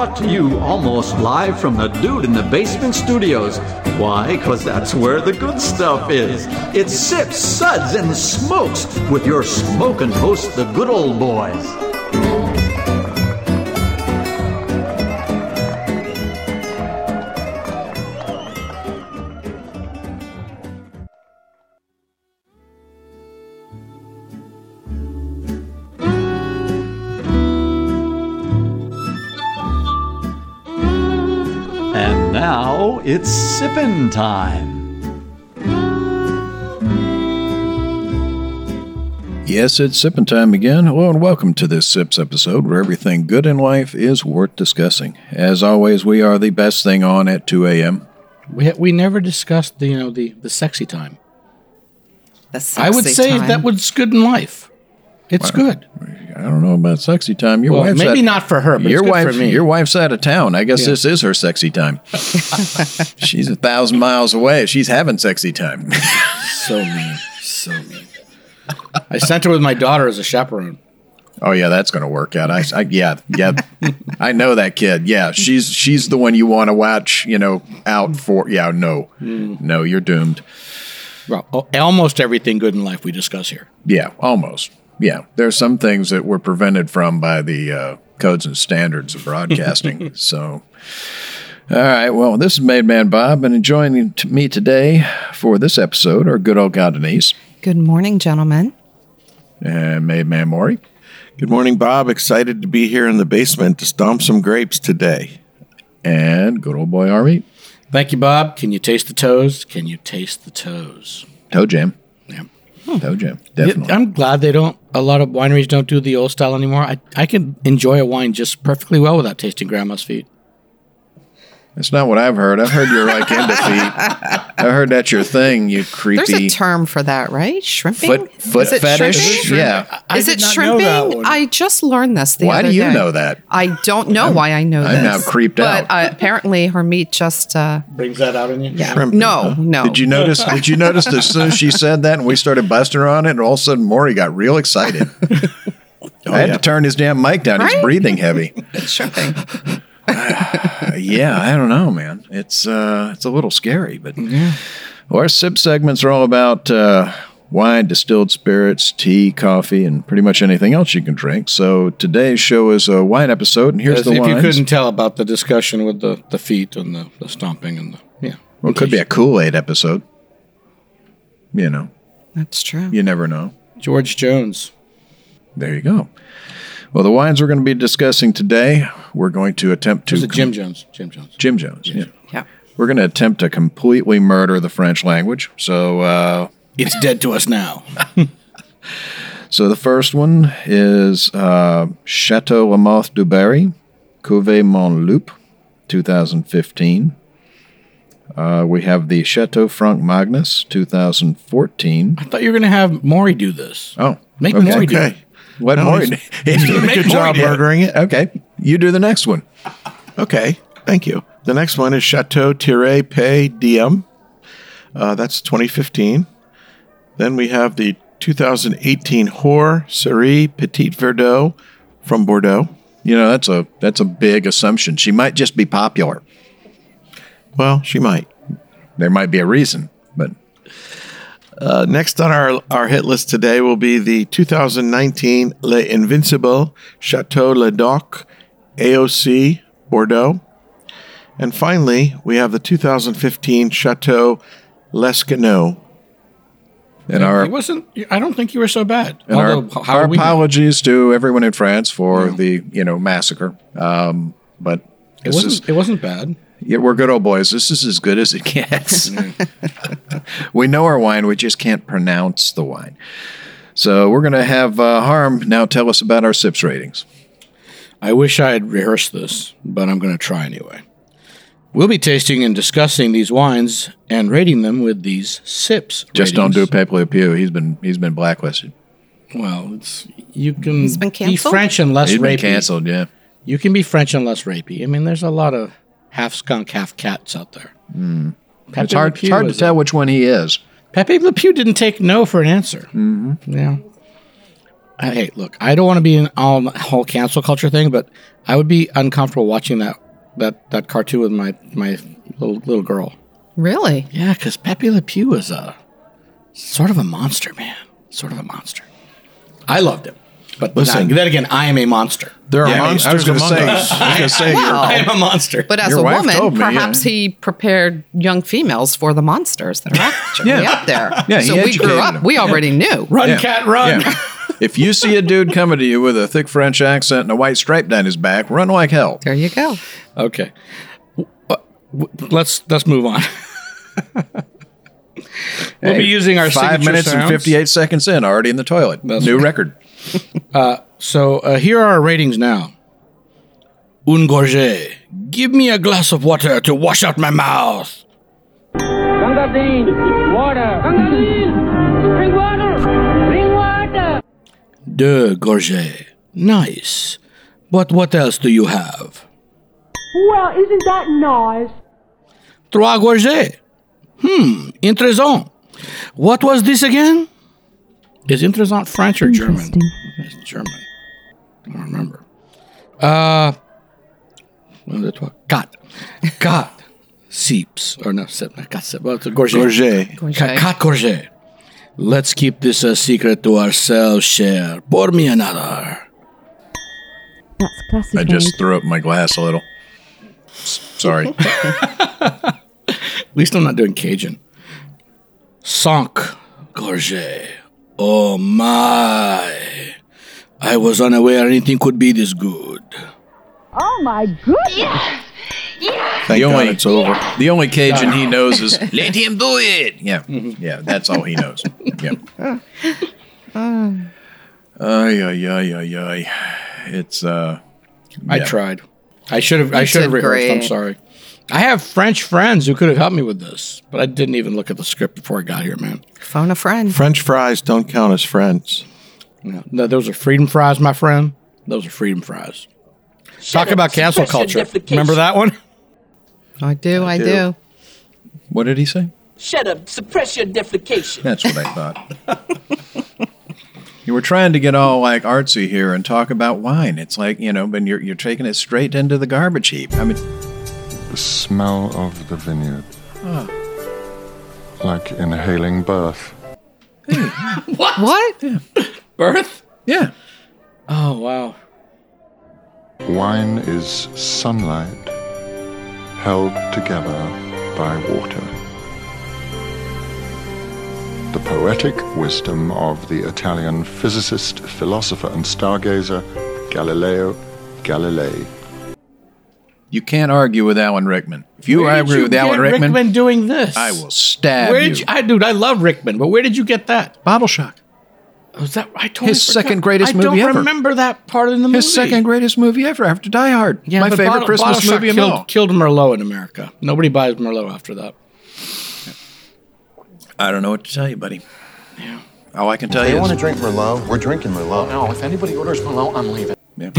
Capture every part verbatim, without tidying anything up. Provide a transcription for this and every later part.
brought to you almost live from the Dude in the Basement studios. Why? Because that's where the good stuff is. It's Sips, Suds, and Smokes with your smoking host, the good old boys. Now it's sippin' time. Yes, it's sippin' time again. Hello and welcome to this Sips episode where everything good in life is worth discussing. As always, we are the best thing on at two a.m. We we never discussed the you know the, the sexy time. The sexy I would say time. that was good in life. It's Well, good. I don't know about sexy time. Your Well, wife's maybe at, not for her, but your it's good wife, for me. Your wife's out of town. I guess Yeah. this is her sexy time. She's a thousand miles away. She's having sexy time. So mean, so mean. I sent her with my daughter as a chaperone. Oh yeah, that's going to work out. I, I yeah, yeah. I know that kid. Yeah, she's she's the one you want to watch. You know, out for. Yeah, no, Mm. no, you're doomed. Well, al- almost everything good in life we discuss here. Yeah, almost. Yeah, there's some things that were prevented from by the uh, codes and standards of broadcasting. So, all right. Well, this is Made Man Bob, and joining t- me today for this episode are good old gal Denise Good morning, gentlemen. and Made Man Maury. Good morning, Bob. Excited to be here in the basement to stomp some grapes today. And good old boy Army. Thank you, Bob. Can you taste the toes? Can you taste the toes? Toe Jam. Yeah. Toe Jam. Definitely. I'm glad they don't. A lot of wineries don't do the old style anymore. I I can enjoy a wine just perfectly well without tasting grandma's feet. That's not what I've heard. I've heard you're like into feet. I heard that's your thing, you creepy. There's a term for that, right? Shrimping? Foot, foot Is it fetish? shrimping? Yeah. I Is did it not know that shrimping? one. I just learned this the Why other do you day. know that? I don't know why I know I'm this. now creeped but, out. But uh, apparently her meat just, uh, Brings that out in you? yeah. Shrimping, No, huh? no. Did you notice? Did you notice that as soon as she said that and we started busting her on it, and all of a sudden Maury got real excited. I had yeah. to turn his damn mic down. He's Right? breathing heavy. It's shrimping. Uh, yeah, I don't know, man. It's uh, it's a little scary, but well, our sip segments are all about uh, wine, distilled spirits, tea, coffee, and pretty much anything else you can drink. So today's show is a wine episode, and here's As the if wines. you couldn't tell about the discussion with the, the feet and the, the stomping and the yeah. Well, it could be a Kool-Aid episode. You know, That's true. you never know. George Jones. There you go. Well, the wines we're going to be discussing today, we're going to attempt to Was it Jim Jones? Jim Jones. Jim Jones. Yeah. Yeah. We're going to attempt to completely murder the French language. So, uh, It's dead to us now. so the first one is uh, Chateau La Mothe du Barry, Cuvée Montloup, two thousand fifteen. Uh, we have the Chateau Franc Magnus, two thousand fourteen. I thought you were going to have Maury do this. Oh, Make okay. Maury do it. Okay. Let No, Maury. he's- He's doing a Make good Maury job do it. murdering it. Okay, you do the next one. Okay. Thank you. The next one is Chateau Thierry Pay Diem. Uh, that's twenty fifteen. Then we have the two thousand eighteen Hors Cerise Petit Verdot from Bordeaux. You know, that's a that's a big assumption. She might just be popular. Well, she might. There might be a reason, but Uh, next on our, our hit list today will be the two thousand nineteen Le Invincible Chateau Le Doc A O C Bordeaux. And finally, we have the two thousand fifteen Chateau Lescano. and our It wasn't. I don't think you were so bad. and our, Although, how our would we know? apologies to everyone in France for the you know massacre. Um, but It this wasn't. is It wasn't bad. yeah, we're good old boys. This is as good as it gets. We know our wine, we just can't pronounce the wine. So we're going to have uh, Harm now tell us about our sips ratings. I wish I had rehearsed this, but I'm going to try anyway. We'll be tasting and discussing these wines and rating them with these sips. Just don't do ratings. Pepe Le Pew. He's been he's been blacklisted. Well, it's you can He's been be canceled? French and less He's been rapey. canceled. Yeah. You can be French and less rapey. I mean, there's a lot of half skunk, half cats out there. Mm. Pepe It's hard, Le it's Pew hard to is tell a- which one he is. Pepe Le Pew didn't take no for an answer. Mm-hmm. Yeah. I, hey, look, I don't want to be in on the whole cancel culture thing, but I would be uncomfortable watching that that, that cartoon with my my little little girl. Really? Yeah, because Pepe Le Pew is a sort of a monster, man. Sort of a monster. I loved him. But Listen. then again, I am a monster. There are Yeah, I was monsters going to among say, us. I was going to say, you're- I am a monster. But as Your a wife woman, told me, perhaps yeah. he prepared young females for the monsters that are actually Yeah. out there. Yeah, he so we grew educated up. them. We already knew. Run, Yeah. cat, run. Yeah. If you see a dude coming to you with a thick French accent and a white stripe down his back, run like hell. There you go. Okay. W- w- Let's let's move on. We'll be using our Five signature minutes and sounds. fifty-eight seconds in, already in the toilet. That's New right. record. So uh, here are our ratings now. Un gorget. Give me a glass of water to wash out my mouth. Gangazine, water. Gangazine, bring water. Bring water. Deux gorget. Nice. But what else do you have? Well, isn't that nice? Trois gorget. Hmm, intéressant. What was this again? Is intéressant French or German? It's German. I don't remember. Uh, one, deux, trois, quatre. Quatre. Seeps. Or no, sip. Quatre seeps. Well, it's a gorget. Gorget. Quatre, quatre gorget. Let's keep this a secret to ourselves, cher. Pour me another. That's classic. I just threw up my glass a little. S- Sorry. At least I'm not doing Cajun. Cinq gorget. Oh my. I was unaware anything could be this good. Oh my goodness. Thank The God only- it's over. The only Cajun he knows is let him do it. Yeah, yeah, that's all he knows. Yeah. Ay ay ay ay ay. It's uh. I yeah. tried. I should have. I You should have did rehearsed. I'm great. sorry. I have French friends who could have helped me with this, but I didn't even look at the script before I got here, man. Phone a friend. French fries don't count as friends. No, no, those are freedom fries, my friend. Those are freedom fries. Talk up, about cancel suppress your culture. defecation. Remember that one? I do. I do. What did he say? Shut up. Suppress your defecation. That's what I thought. You were trying to get all like artsy here and talk about wine. It's like, you know, but you're you're taking it straight into the garbage heap. I mean, The smell of the vineyard. Like inhaling birth. What? Birth? yeah. Oh wow. Wine is sunlight held together by water. The poetic wisdom of the Italian physicist, philosopher, and stargazer Galileo Galilei. You can't argue with Alan Rickman. If you Where did argue you with get Alan Rickman, Rickman doing this? I will stab Where you. did you? I dude, I love Rickman, but where did you get that? Bottle Shock. Was that I totally His forgot. second greatest I movie don't ever. remember that part of the movie. His second greatest movie ever after Die Hard. Yeah, My but favorite Bottle- Christmas Bottle Shock movie of killed, all. Killed Merlot in America. Nobody buys Merlot after that. I don't know what to tell you, buddy. Yeah. All I can tell They you want to is drink Merlot. We're drinking Merlot. No, if anybody orders Merlot, I'm leaving.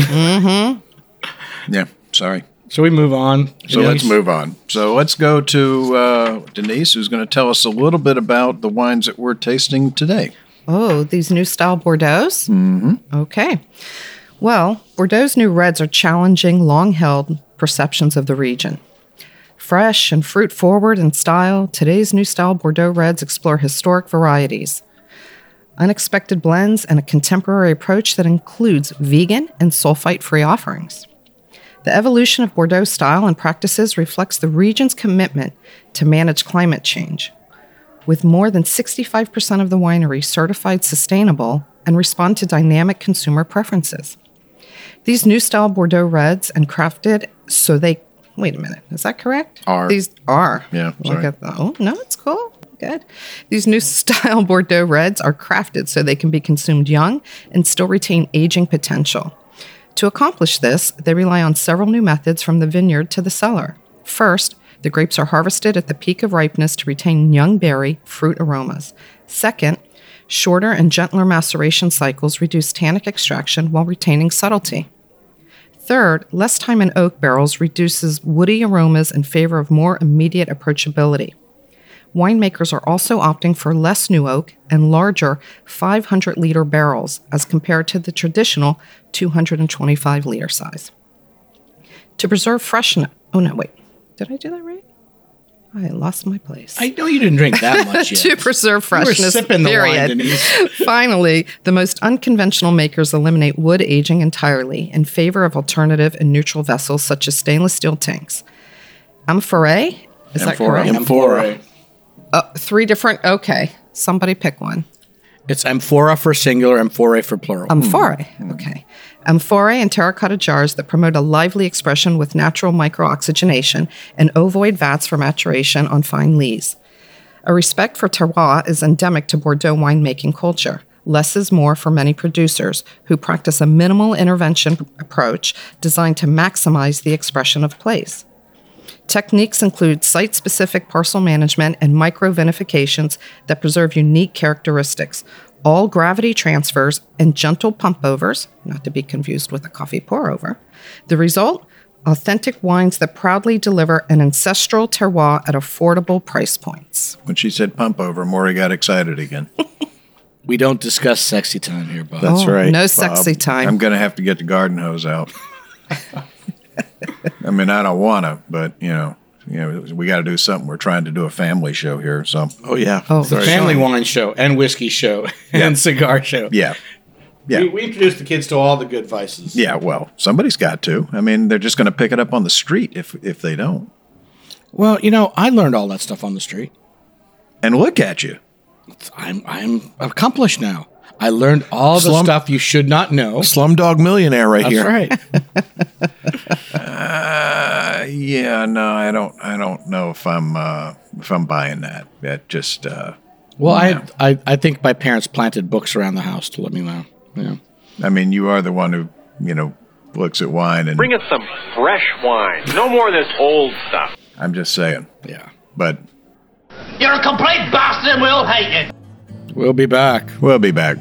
yeah, sorry. So we move on. So Denise? let's move on. So let's go to uh, Denise, who's going to tell us a little bit about the wines that we're tasting today. Oh, these new style Bordeaux's? Mm-hmm. Okay. Well, Bordeaux's new reds are challenging long-held perceptions of the region. Fresh and fruit-forward in style, today's new style Bordeaux reds explore historic varieties, unexpected blends, and a contemporary approach that includes vegan and sulfite-free offerings. The evolution of Bordeaux style and practices reflects the region's commitment to manage climate change, with more than sixty-five percent of the winery certified sustainable and respond to dynamic consumer preferences. These new style Bordeaux reds and crafted so they, wait a minute, is that correct? Are. These are. Yeah, Look sorry. at the, oh, no, it's cool. Good. These new style Bordeaux reds are crafted so they can be consumed young and still retain aging potential. To accomplish this, they rely on several new methods from the vineyard to the cellar. First, the grapes are harvested at the peak of ripeness to retain young berry fruit aromas. Second, shorter and gentler maceration cycles reduce tannic extraction while retaining subtlety. Third, less time in oak barrels reduces woody aromas in favor of more immediate approachability. winemakers are also opting for less new oak and larger five hundred liter barrels as compared to the traditional two hundred twenty-five liter size. To preserve freshness. Oh, no, wait. Did I do that right? I lost my place. I know you didn't drink that much yet. To preserve freshness, you were sipping period. The wine, Denise. Finally, the most unconventional makers eliminate wood aging entirely in favor of alternative and neutral vessels such as stainless steel tanks. Amphorae? Is that correct? Amphora. Uh, three different, okay. Somebody pick one. It's amphora for singular, amphorae for plural. Amphorae, okay. Amphorae and terracotta jars that promote a lively expression with natural microoxygenation and ovoid vats for maturation on fine lees. A respect for terroir is endemic to Bordeaux winemaking culture. Less is more for many producers who practice a minimal intervention approach designed to maximize the expression of place. Techniques include site-specific parcel management and micro-vinifications that preserve unique characteristics, all gravity transfers and gentle pump-overs, not to be confused with a coffee pour-over. The result? Authentic wines that proudly deliver an ancestral terroir at affordable price points. When she said pump over, Maury got excited again. We don't discuss sexy time here, Bob. That's Oh, right. no Bob. sexy time. I'm going to have to get the garden hose out. I mean, I don't want to, but, you know, you know, we got to do something. We're trying to do a family show here, so. Oh, yeah. Oh, Sorry. Family wine show and whiskey show and cigar show. Yeah. Yeah. We, we introduce the kids to all the good vices. Yeah, well, somebody's got to. I mean, they're just going to pick it up on the street if if they don't. Well, you know, I learned all that stuff on the street. And look at you. I'm I'm accomplished now. I learned all the Slum- stuff you should not know. Slumdog Millionaire right That's here. right. Uh, yeah, no, I don't. I don't know if I'm uh, if I'm buying that. That just. Uh, Well, Yeah. I, I I think my parents planted books around the house to let me know. Yeah. I mean, you are the one who you know looks at wine, and Bring us some fresh wine. No more of this old stuff. I'm just saying. Yeah. But You're a complete bastard and we'll hate you. We'll be back. we'll be back.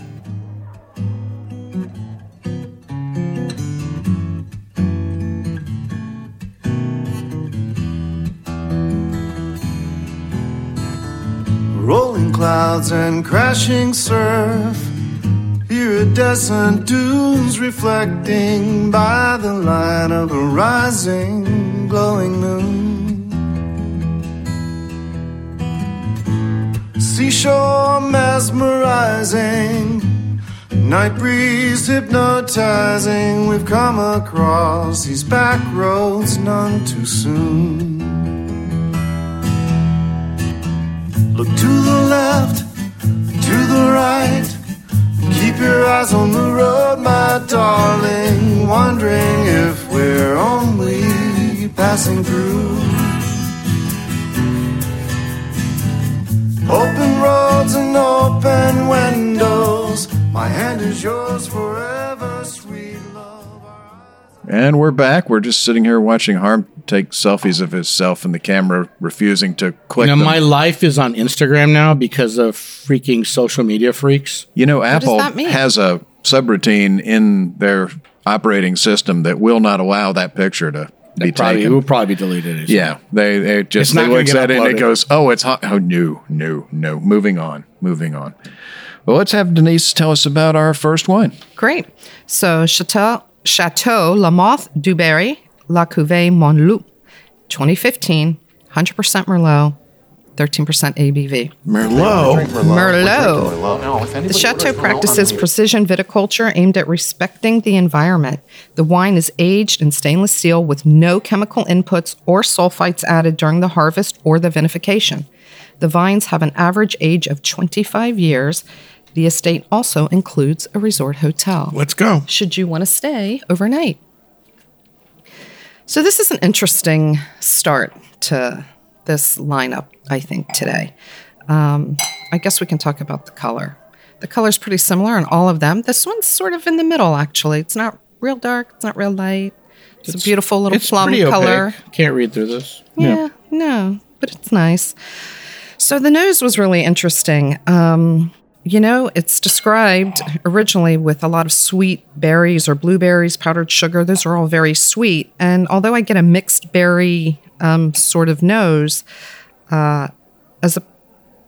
Rolling clouds and crashing surf. Iridescent dunes reflecting by the light of the rising, glowing moon. Seashore mesmerizing, night breeze hypnotizing. We've come across these back roads none too soon. Look to the left, to the right. Keep your eyes on the road, my darling. Wondering if we're only passing through. Open roads and open windows. My hand is yours forever, sweet love. And we're back. We're just sitting here watching Harm take selfies of himself and the camera refusing to click Now, them. my life is on Instagram now because of freaking social media freaks. You know, Apple that mean? has a subroutine in their operating system that will not allow that picture to be It probably, it taken. will probably be deleted. Yeah, they they just It's not they gonna looks get at it and it uploaded. goes, oh, it's hot. Oh, no, no, no. Moving on, moving on. Well, let's have Denise tell us about our first wine. Great. So Chateau, Chateau La Mothe du Berry, La Cuvée Montloup, twenty fifteen, one hundred percent Merlot, thirteen percent A B V. Merlot. Merlot. No, if The anybody Chateau orders Merlot, practices I'm precision viticulture aimed at respecting the environment. The wine is aged in stainless steel with no chemical inputs or sulfites added during the harvest or the vinification. The vines have an average age of twenty-five years. The estate also includes a resort hotel. Let's go. Should you want to stay overnight. So this is an interesting start to this lineup, I think, today. Um, I guess we can talk about the color. The color's pretty similar in all of them. This one's sort of in the middle, actually. It's not real dark. It's not real light. It's, a beautiful little It's plum pretty color. opaque. Can't read through this. Yeah, no, but it's nice. So the nose was really interesting. Um, you know, it's described originally with a lot of sweet berries or blueberries, powdered sugar. Those are all very sweet. And although I get a mixed berry um, sort of nose, uh, as a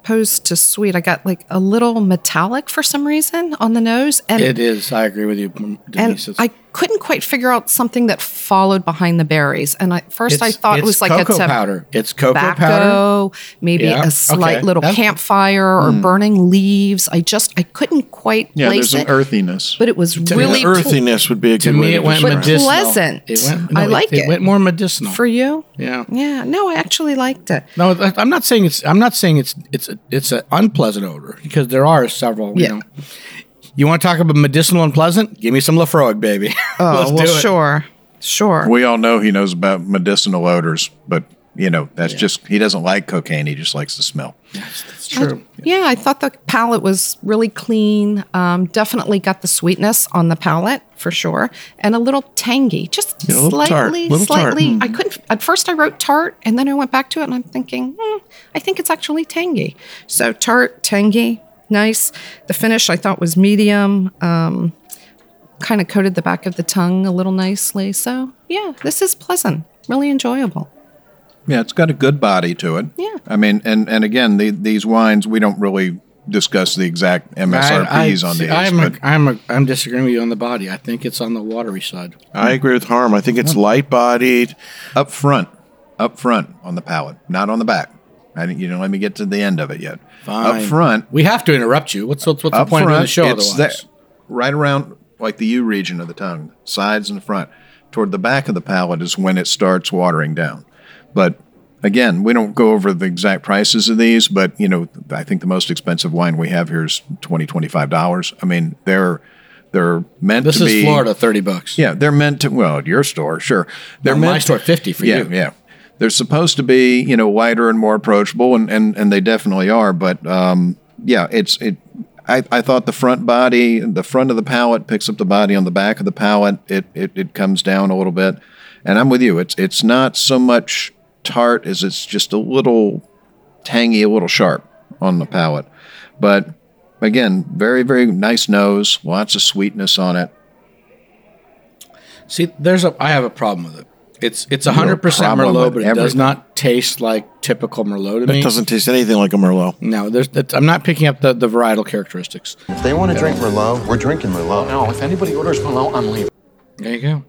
opposed to sweet. I got like a little metallic for some reason on the nose. And It is. I agree with you, Denise. and I couldn't quite figure out something that followed behind the berries. And at first I It's- thought it it's was like cocoa it's a powder. It's cocoa tobacco, powder. maybe Yeah, a slight okay. little That's- campfire or burning leaves. I just I couldn't quite Yeah, place there's it. an earthiness. But it was To really the earthiness would be a To good way me, to it went describe medicinal. pleasant. It went, I no, like it. it. It went more medicinal. for you. yeah. Yeah, no, I actually liked it. No, that- I'm not saying it's. I'm not saying it's. It's. A, it's an unpleasant odor because there are several. You Yeah. know. You want to talk about medicinal and pleasant? Give me some Lafroig, baby. Oh, Let's well, do it. sure. Sure. We all know he knows about medicinal odors, but you know that's just he doesn't like cocaine. He just likes the smell. That's true. Yeah, I thought the palate was really clean. Um, definitely got the sweetness on the palate for sure, and a little tangy, just Yeah, a little tart, slightly, little tart. slightly. I couldn't. At first, I wrote tart, and then I went back to it, and I'm thinking, hmm, I think it's actually tangy. So tart, tangy, nice. The finish I thought was medium. Um, kind of coated the back of the tongue a little nicely. So yeah, this is pleasant, really enjoyable. Yeah, it's got a good body to it. Yeah. I mean, and and again, the, these wines we don't really discuss the exact M S R Ps I, I, on see, these. I'm, a, but I'm, a, I'm disagreeing with you on the body. I think it's on the watery side. I agree with Harm. I think it's light bodied. up front, up front on the palate, not on the back. I didn't, you don't let me get to the end of it yet. Fine. Up front, We have to interrupt you. What's, what's, what's the up point front, of doing the show it's otherwise? there, right around like the U region of the tongue, sides and front. Toward the back of the palate is when it starts watering down. But again, we don't go over the exact prices of these, but you know, I think the most expensive wine we have here is twenty dollars, twenty-five dollars. I mean, they're they're meant This to is be Florida, thirty bucks. Yeah, they're meant to. Well, at your store, sure. They're No, meant my store, fifty for yeah, you. Yeah, they're supposed to be, you know, wider and more approachable, and and, and they definitely are. But um, yeah, it's it. I, I thought the front body, the front of the palate picks up the body on the back of the palate. It it it comes down a little bit, and I'm with you. It's it's not so much tart as it's just a little tangy, a little sharp on the palate. But again, very very nice nose, lots of sweetness on it. See, there's a. I have a problem with it. It's it's one hundred percent problem Merlot, with but it does everything. not taste like typical Merlot to me. It doesn't taste anything like a Merlot. No, there's. That, I'm not picking up the, the varietal characteristics. If they want to drink Merlot, we're drinking Merlot. No, if anybody orders Merlot, I'm leaving. There you go.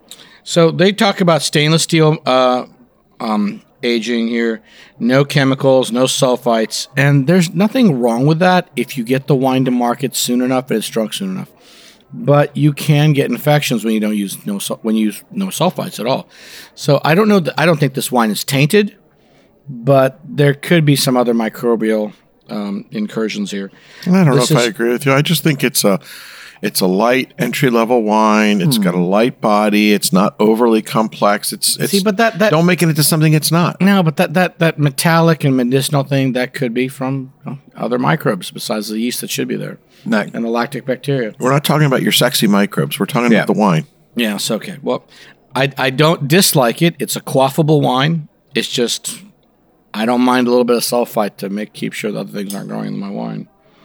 So they talk about stainless steel uh, um, aging here, no chemicals, no sulfites, and there's nothing wrong with that if you get the wine to market soon enough and it's drunk soon enough. But you can get infections when you don't use no sul- when you use no sulfites at all. So I don't know. That, I don't think this wine is tainted, but there could be some other microbial um, incursions here. I don't know This if I is- agree with you. I just think it's a it's a light entry level wine. It's got a light body. It's not overly complex. It's, it's See, but that- that- don't make it into something it's not. No, but that, that, that metallic and medicinal thing, that could be from you know, other microbes besides the yeast that should be there Not, and the lactic bacteria. We're not talking about your sexy microbes. We're talking Yeah. about the wine. Yes, okay. Well, I, I don't dislike it. It's a quaffable wine. It's just, I don't mind a little bit of sulfite to make keep sure the other things aren't growing in my wine.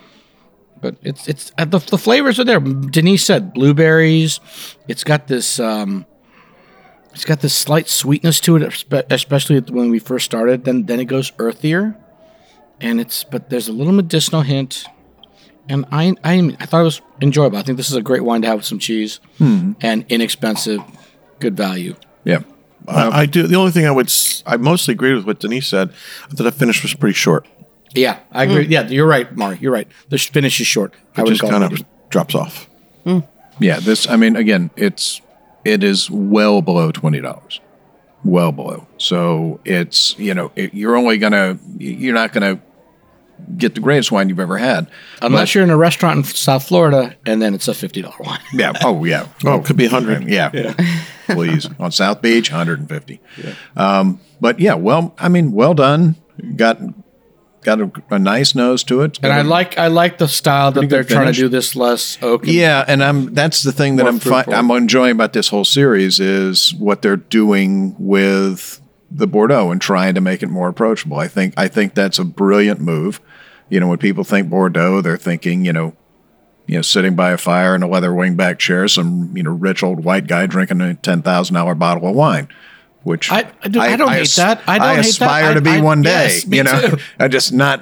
But it's it's uh, the, the flavors are there. Denise said blueberries. It's got this um, it's got this slight sweetness to it, espe- especially when we first started. Then then it goes earthier, and it's but there's a little medicinal hint. And I I I thought it was enjoyable. I think this is a great wine to have with some cheese and inexpensive, good value. yeah. I, I do. The only thing I would s- I mostly agree with what Denise said. I thought the finish was pretty short. Yeah, I agree. Yeah, you're right, Mark. You're right. The sh- finish is short. I It would just call kind it. of drops off. Yeah, this. I mean, again, it's it is well below twenty dollars, well below. So it's you know it, you're only gonna you're not gonna get the greatest wine you've ever had Unless But- you're in a restaurant in South Florida, and then it's a fifty dollar wine. Yeah. Oh yeah. Oh, it could be a hundred. Yeah. Please on South Beach, one hundred fifty. Um, but yeah, well, I mean, well done. Got got a, a nice nose to it. And I like I like the style that Pretty they're good trying finish. to do this less oak. Yeah, and I'm that's the thing that More I'm fi- fruitful. I'm enjoying about this whole series is what they're doing with the Bordeaux and trying to make it more approachable. I think I think that's a brilliant move. You know, when people think Bordeaux, they're thinking, you know, you know, sitting by a fire in a leather wingback chair, some you know rich old white guy drinking a ten thousand dollar bottle of wine. Which I- I do- I don't hate as- that. I don't hate that. aspire I- to be I- one day. yes, me you know, too. I just not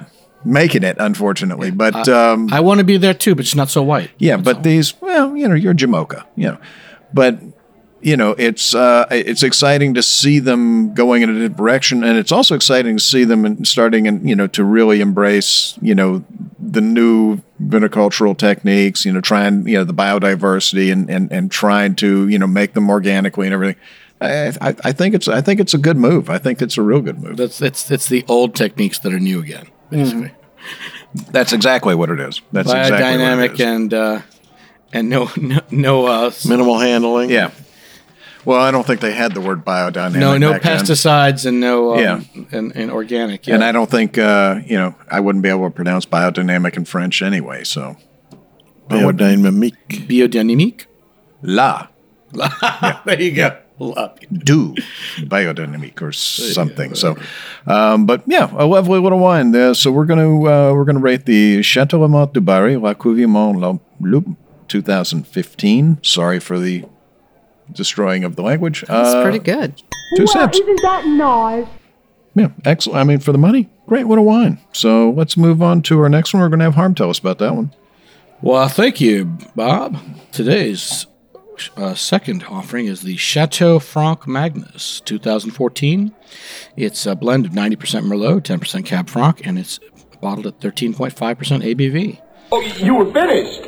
making it, unfortunately. But um, I want to be there too, but it's not so white. Yeah, but these, well, you know, you're Jamocha, you know, but you know, it's uh, it's exciting to see them going in a different direction, and it's also exciting to see them in, starting, and you know, to really embrace, you know, the new viticultural techniques, you know, trying, you know, the biodiversity, and and and trying to, you know, make them organically and everything. I, I, I think it's I think it's a good move. I think it's a real good move. That's it's it's the old techniques that are new again, basically. Mm-hmm. That's exactly what it is. That's biodynamic exactly what it is. and uh, and no no, no uh, minimal handling. Yeah. Well, I don't think they had the word biodynamic. No, no back then. pesticides and no um, Yeah. and, and organic. Yeah. And I don't think uh, you know, I wouldn't be able to pronounce biodynamic in French anyway. So biodynamique, biodynamique, la, yeah. There you go. La. Do biodynamique or something. So, um, but yeah, a lovely little wine there. So we're gonna uh, we're gonna rate the Chateau Lamont du Barry La Cuvée Mont Loup twenty fifteen. Sorry for the destroying of the language. That's uh, pretty good. Two cents. Isn't that nice? Yeah, excellent. I mean, for the money, great little wine. So let's move on to our next one. We're going to have Harm tell us about that one. Well, thank you, Bob. Today's uh, second offering is the Chateau Franc Magnus twenty fourteen. It's a blend of ninety percent Merlot, ten percent Cab Franc, and it's bottled at thirteen point five percent A B V. Oh, you were finished.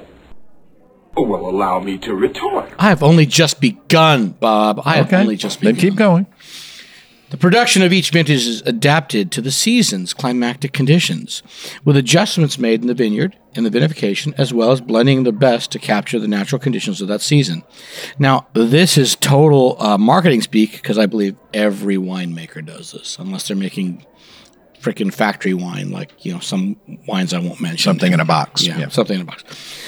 Oh, well, allow me to retort. I have only just begun, Bob. I have Okay. only just begun. Then keep going. The production of each vintage is adapted to the season's climactic conditions, with adjustments made in the vineyard and the vinification, as well as blending the best to capture the natural conditions of that season. Now, this is total uh, marketing speak, because I believe every winemaker does this, unless they're making freaking factory wine, like, you know, some wines I won't mention. Something in a box. Yeah, Yeah. something in a box.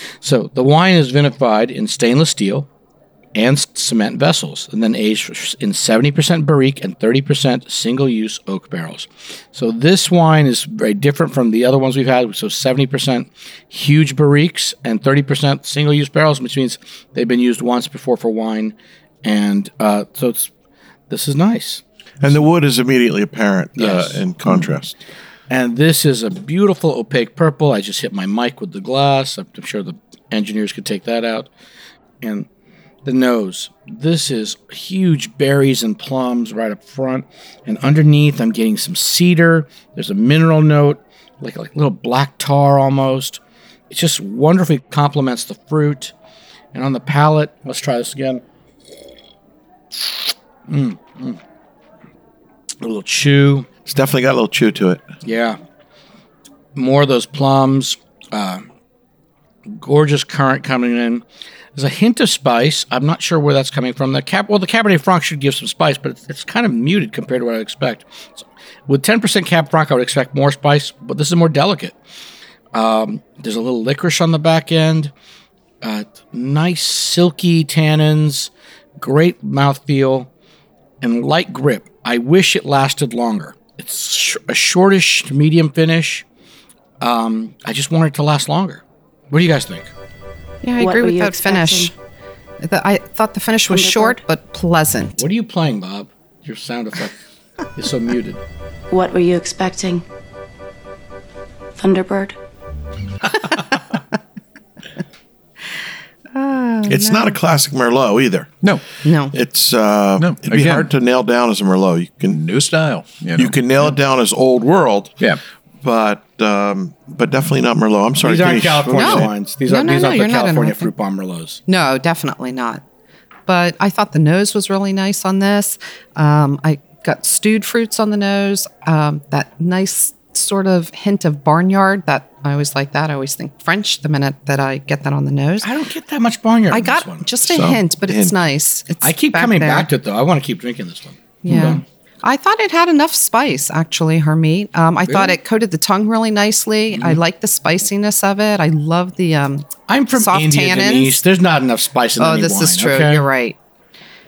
So the wine is vinified in stainless steel and s- cement vessels, and then aged in seventy percent barrique and thirty percent single-use oak barrels. So this wine is very different from the other ones we've had. So seventy percent huge barriques and thirty percent single-use barrels, which means they've been used once before for wine, and uh, so it's this is nice. And the wood is immediately apparent Yes. uh, in contrast. And this is a beautiful opaque purple. I just hit my mic with the glass. I'm, I'm sure the engineers could take that out. And the nose. This is huge berries and plums right up front. And underneath, I'm getting some cedar. There's a mineral note, like a like little black tar almost. It just wonderfully complements the fruit. And on the palate, let's try this again. Mm, mm. A little chew. It's definitely got a little chew to it. Yeah. More of those plums. Uh, gorgeous currant coming in. There's a hint of spice. I'm not sure where that's coming from. The Cab- well, the Cabernet Franc should give some spice, but it's, it's kind of muted compared to what I would expect. So, with ten percent Cab Franc, I would expect more spice, but this is more delicate. Um, there's a little licorice on the back end. Uh, nice silky tannins. Great mouthfeel. And light grip. I wish it lasted longer. It's sh- a shortish to medium finish. Um, I just want it to last longer. What do you guys think? Yeah, I What agree were with you that finish. The- I thought the finish was Thunderbird? short but pleasant. What are you playing, Bob? Your sound effect is so muted. What were you expecting? Thunderbird? Oh, It's no. not a classic Merlot either. No. No. It's uh, No, it'd be again. hard to nail down as a Merlot. You can New style. You, know. you can nail it down as old world. Yeah. But um, but definitely not Merlot. I'm sorry. These aren't Kenny, what California was it? wines. These No, aren't, no, these no, aren't you're the not California interrupting. fruit bomb Merlots. No, definitely not. But I thought the nose was really nice on this. Um, I got stewed fruits on the nose. Um, that nice sort of hint of barnyard. That I always like that. I always think French the minute that I get that on the nose. I don't get that much barnyard. I in got this one. just a So, hint, but hint. it's nice. It's I keep back coming there. back to it though. I want to keep drinking this one. Yeah. Okay. I thought it had enough spice, actually, Hermit. Um, I thought Really? it coated the tongue really nicely. I like the spiciness of it. I love the um, I'm from soft India, tannins. Denise. There's not enough spice in Oh, any this wine, is true. okay? You're right.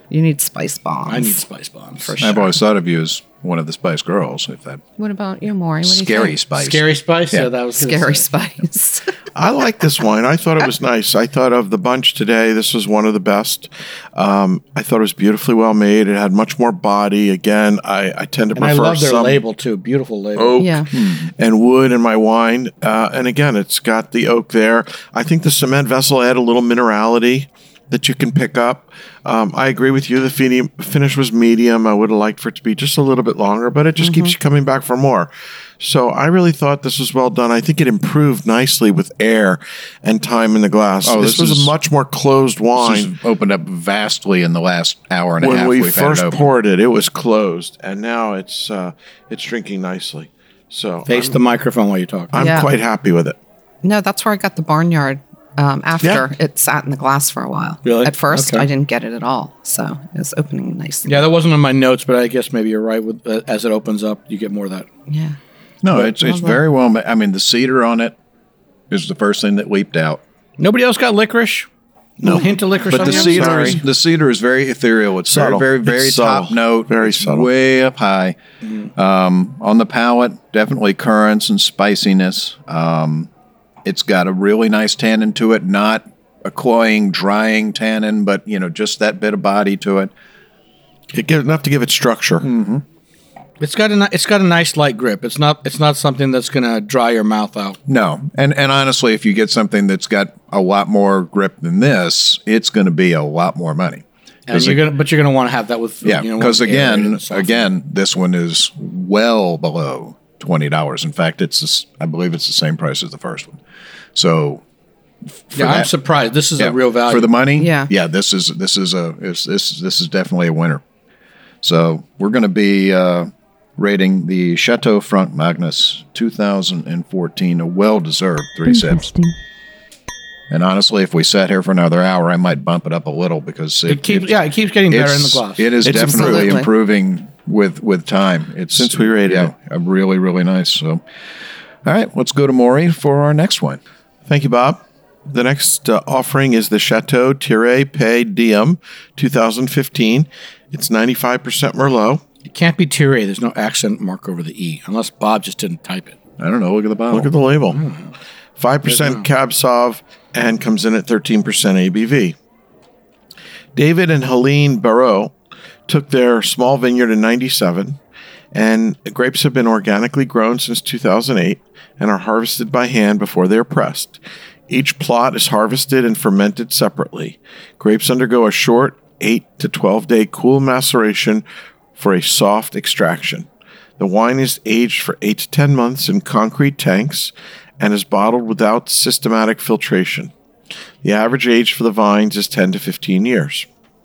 You need spice bombs. I need spice bombs. For sure. I've always thought of you as one of the Spice Girls. If that What about you, Maury? What do you Scary think? Spice. Scary Spice? Yeah, Yeah. that was Scary Spice. I like this wine. I thought it was nice. I thought of the bunch today. This was one of the best. Um, I thought it was beautifully well made. It had much more body. Again, I, I tend to And I prefer love their some label, too. Beautiful label. oak Yeah. and wood in my wine. Uh, and again, it's got the oak there. I think the cement vessel added a little minerality that you can pick up. Um, I agree with you. The fini- finish was medium. I would have liked for it to be just a little bit longer, but it just keeps you coming back for more. So I really thought this was well done. I think it improved nicely with air and time in the glass. Oh, this, this was is- a much more closed This wine. has opened up vastly in the last hour and a When half. we we've had first it open. poured it, it was closed, and now it's uh, it's drinking nicely. So Face I'm, the microphone while you talk. I'm Yeah. quite happy with it. No, that's where I got the barnyard. Um, after Yeah. it sat in the glass for a while. Really? At first, Okay. I didn't get it at all. So it was opening nicely. Yeah, that wasn't in my notes, but I guess maybe you're right. With uh, as it opens up, you get more of that. Yeah. No, But- it's it's Love that. very well made. I mean, the cedar on it is the first thing that leaped out. Nobody else got licorice? No hint of licorice But on the the cedar outside? is the cedar is very ethereal. It's Subtle. very, very, very It's top subtle. note. Very it's subtle. way up high. Um, on the palate, definitely currants and spiciness. Um, it's got a really nice tannin to it, not a cloying, drying tannin, but you know, just that bit of body to it. It gives enough to give it structure. It's got a ni- it's got a nice light grip. It's not it's not something that's gonna dry your mouth out. No, and and honestly, if you get something that's got a lot more grip than this, it's going to be a lot more money. And 'Cause you're it- gonna but you're gonna want to have that with Yeah, you know, because when it's aerated again, and soft. again, this one is well below twenty dollars. In fact, it's this, I believe it's the same price as the first one. So, for yeah, I'm that- surprised. This is yeah, a real value for the money. Yeah. yeah. This is this is a is this this is definitely a winner. So we're going to be uh, rating the Chateau Franc Magnus two thousand fourteen a well deserved three sips. Interesting. And honestly, if we sat here for another hour, I might bump it up a little because It keeps yeah, it keeps getting better in the it's- glass. It is It's definitely improving. improving with with time. It's Since we rated yeah, a really really nice. So, all right, let's go to Maury for our next one. Thank you, Bob. The next uh, offering is the Chateau Thierry Pay Diem twenty fifteen. It's ninety-five percent Merlot. It can't be Thierry. There's no accent mark over the E, unless Bob just didn't type it. I don't know. Look at the bottle. Look at the label. five percent Cab Sauv and comes in at thirteen percent A B V. David and Helene Barreau took their small vineyard in ninety-seven, and the grapes have been organically grown since two thousand eight and are harvested by hand before they are pressed. Each plot is harvested and fermented separately. Grapes undergo a short eight to twelve day cool maceration for a soft extraction. The wine is aged for eight to ten months in concrete tanks and is bottled without systematic filtration. The average age for the vines is ten to fifteen years.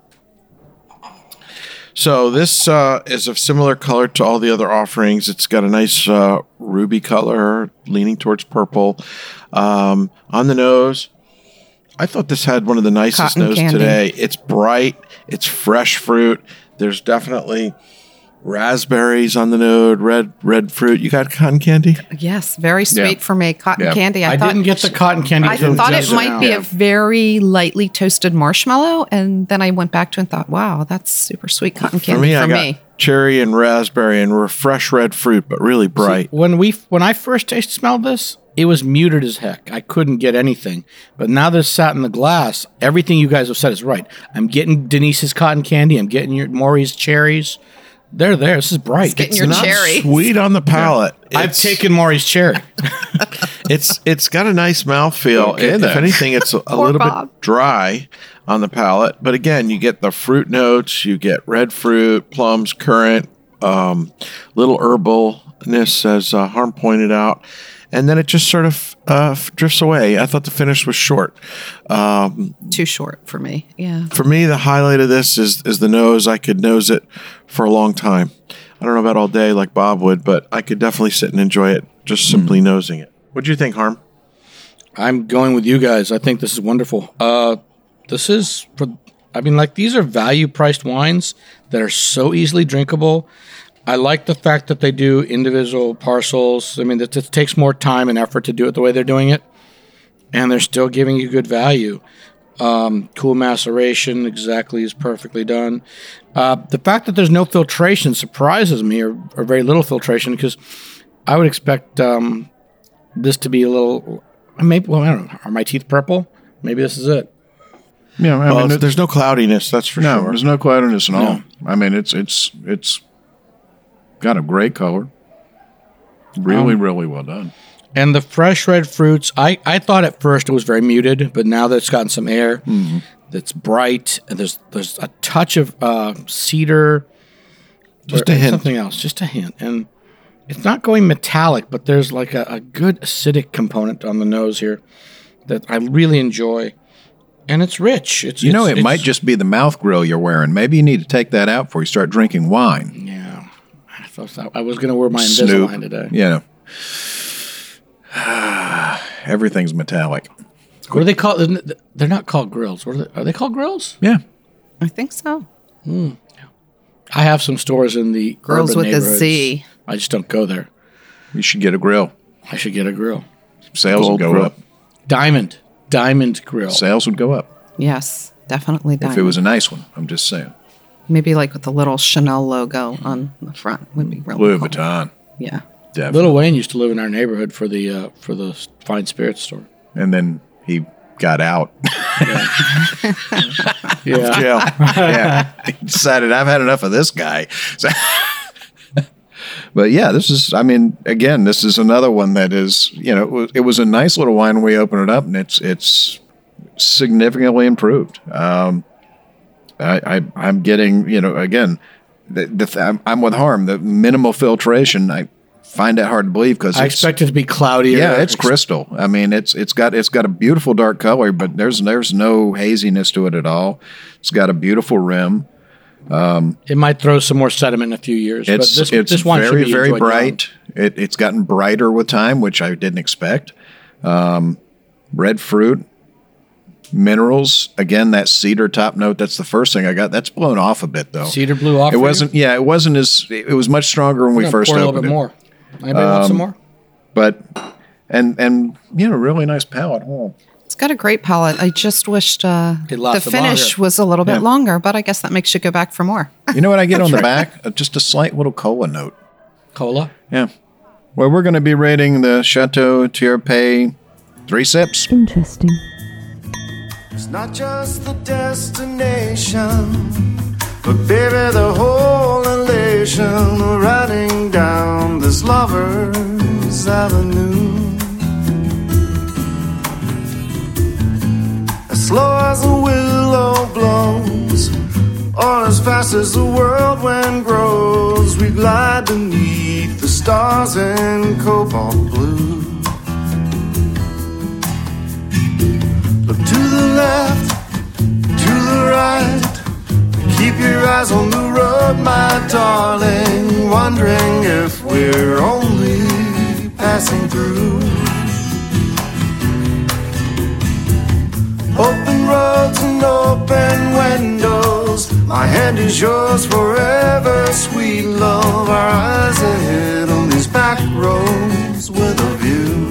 So this uh, is of similar color to all the other offerings. It's got a nice uh, ruby color, leaning towards purple. Um, on the nose, I thought this had one of the nicest Cotton noses candy. today. It's bright. It's fresh fruit. There's definitely raspberries on the nose, red red fruit. You got cotton candy? Yes, very sweet Yeah. for me. Cotton Yeah. candy. I, I, thought didn't get the cotton candy. I till thought it just might now. be a very lightly toasted marshmallow, and then I went back to it and thought, "Wow, that's super sweet cotton For candy me, for I got me." cherry and raspberry and re- fresh red fruit, but really bright. When we when I first taste smelled this, it was muted as heck. I couldn't get anything. But now that it's sat in the glass, everything you guys have said is right. I'm getting Denise's cotton candy. I'm getting your Maury's cherries. They're there. This is bright. It's getting your not cherry. sweet on the palate. I've It's- taken Maury's cherry. It's it's got a nice mouthfeel. Okay, if then. anything, it's a, a Poor little Bob. bit dry on the palate. But again, you get the fruit notes. You get red fruit, plums, currant, um, little herbalness, as uh, Harm pointed out. And then it just sort of uh, f- drifts away. I thought the finish was short. Um, Too short for me. Yeah. for me, the highlight of this is is the nose. I could nose it for a long time. I don't know about all day like Bob would, but I could definitely sit and enjoy it just simply nosing it. What do you think, Harm? I'm going with you guys. I think this is wonderful. Uh, this is for. I mean, like these are value priced wines that are so easily drinkable. I like the fact that they do individual parcels. I mean, that it takes more time and effort to do it the way they're doing it, and they're still giving you good value. Um, cool maceration, exactly is perfectly done. Uh, the fact that there's no filtration surprises me, or, or very little filtration, because I would expect um, this to be a little. Maybe well, I don't know. Are my teeth purple? Maybe this is it. Yeah, I well, mean, there's no cloudiness. That's for no, sure. there's no cloudiness at all. No. I mean, it's it's it's got a great color. Really, Um, really well done. And the fresh red fruits, I, I thought at first it was very muted, but now that it's gotten some air, Mm-hmm. that's bright, and there's there's a touch of uh, cedar, Just or- a and hint. something else, just a hint, and it's not going metallic, but there's like a, a good acidic component on the nose here that I really enjoy, and it's rich. It's You know, it's- it might it's- just be the mouth grill you're wearing. Maybe you need to take that out before you start drinking wine. yeah. I thought that, I was going to wear my Snoop. Invisalign today. You know, everything's metallic. What do they call? They're not called grills. What are they? Are they called grills? Yeah. I think so. I have some stores in the Grills urban with a neighborhoods. Z. I just don't go there. You should get a grill. I should get a grill. Sales Gold would go grill. up. Diamond. Diamond grill. Sales would go up Yes, definitely. if Diamond. it was a nice one. I'm just saying. Maybe like with the little Chanel logo on the front would be really Louis cool. Vuitton. Yeah. Definitely. Lil Wayne used to live in our neighborhood for the uh, for the fine spirits store. And then he got out. Yeah. Jail. Yeah. He decided I've had enough of this guy. So but yeah, this is, I mean, again, this is another one that is, you know, it was, it was a nice little wine when we opened it up, and it's it's significantly improved. Um, I, I I'm getting, you know, again, the, the th- I'm, I'm with Harm. The minimal filtration, I find that hard to believe because I expect it to be cloudier. yeah, it's crystal. I mean, it's it's got it's got a beautiful dark color, but there's there's no haziness to it at all. It's got a beautiful rim. Um, It might throw some more sediment in a few years. but it's this, it's this wine should very be very enjoyed bright. It, it's gotten brighter with time, which I didn't expect. Um, red fruit, minerals. Again, that cedar top note. That's the first thing I got. That's blown off a bit though. young. Cedar blew off. It for you? wasn't. Yeah, it wasn't as. It was much stronger when we I'm gonna first pour a opened little bit it. more. Anybody want some Um, more? But and and you know, really nice palate. Oh. It's got a great palate. I just wished uh, It the lasted finish longer. was a little bit Yeah. longer, but I guess that makes you go back for more. You know what I get on the back? Uh, Just a slight little cola note. Cola. Yeah. Well, we're going to be rating the Chateau Tierpay three sips. Interesting. It's not just the destination, but baby, the whole elation of riding down this lover's avenue. As slow as a willow blows, or as fast as the world wind grows, we glide beneath the stars in cobalt blue. Look to the left, to the right, keep your eyes on the road, my darling, wondering if we're only passing through. Open roads and open windows, my hand is yours forever, sweet love. Our eyes ahead on these back roads with a view.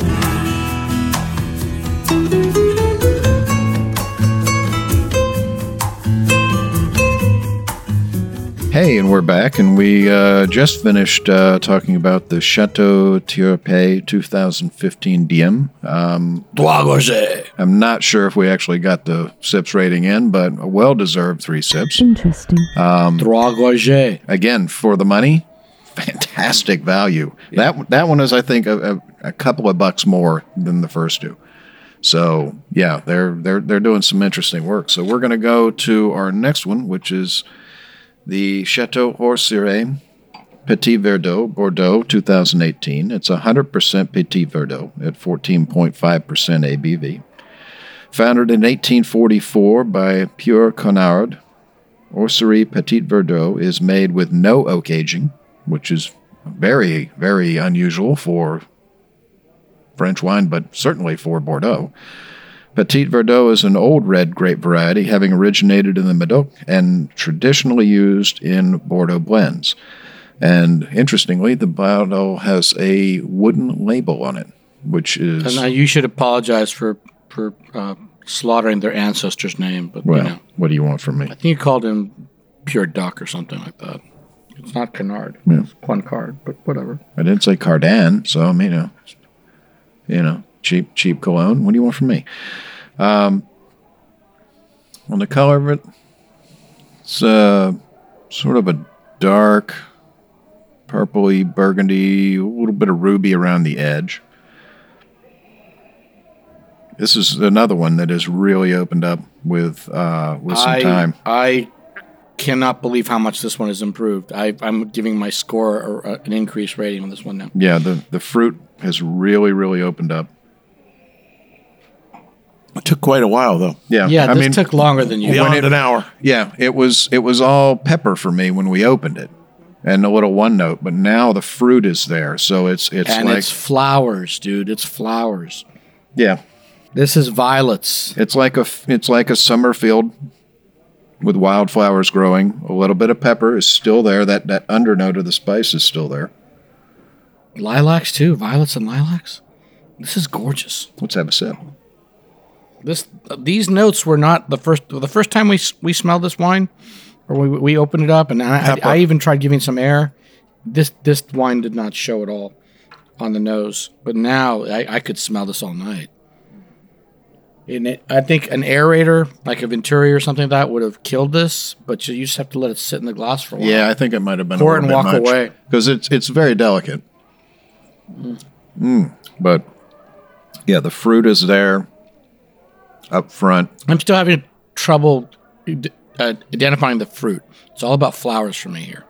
Hey, and we're back, and we uh, just finished uh, talking about the Chateau Tierpay twenty fifteen Diem. Um, I'm not sure if we actually got the sips rating in, but a well-deserved three sips. Interesting. Um, Trois Gorgets. Again, for the money, fantastic value. That that one is, I think, a, a, a couple of bucks more than the first two. So yeah, they're they're they're doing some interesting work. So we're going to go to our next one, which is the Chateau Hors-Ciré Petit Verdot Bordeaux twenty eighteen. It's one hundred percent Petit Verdot at fourteen point five percent A B V. Founded in eighteen forty-four by Pierre Connard, Hors-Ciré Petit Verdot is made with no oak aging, which is very, very unusual for French wine, but certainly for Bordeaux. Petit Verdot is an old red grape variety, having originated in the Medoc and traditionally used in Bordeaux blends. And interestingly, the bottle has a wooden label on it, which is... And now you should apologize for for uh, slaughtering their ancestor's name, but Well, you know, what do you want from me? I think he called him Pure Duck or something like that. It's not Canard. Yeah. It's Quancard, but whatever. I didn't say Cardan, so I mean, you know, you know, cheap, cheap cologne. What do you want from me? Um, on the color of it, it's uh, sort of a dark, purpley, burgundy, a little bit of ruby around the edge. This is another one that has really opened up with uh, with some I, time. I cannot believe how much this one has improved. I, I'm giving my score a, a, an increased rating on this one now. Yeah, the, the fruit has really, really opened up. It took quite a while, though. Yeah, Yeah, I this mean, took longer than you. Beyond it- an hour. Yeah, it was it was all pepper for me when we opened it, and a little one note. But now the fruit is there, so it's it's and like it's flowers, dude. It's flowers. yeah, This is violets. it's like a f- it's like a summer field with wildflowers growing. A little bit of pepper is still there. That that undernote of the spice is still there. Lilacs, too. Violets and lilacs. This is gorgeous. Let's have a sip. This These notes were not the first the first time we s- we smelled this wine, or we we opened it up, and I, I, I even tried giving some air. This this wine did not show at all on the nose, but now I, I could smell this all night. And it, I think an aerator, like a Venturi or something like that, would have killed this, but you just have to let it sit in the glass for a while. Yeah, I think it might have been Pour a it little and bit walk much, away. because it's it's very delicate. Mm, but yeah, the fruit is there up front. I'm still having trouble uh, identifying the fruit. It's all about flowers for me here.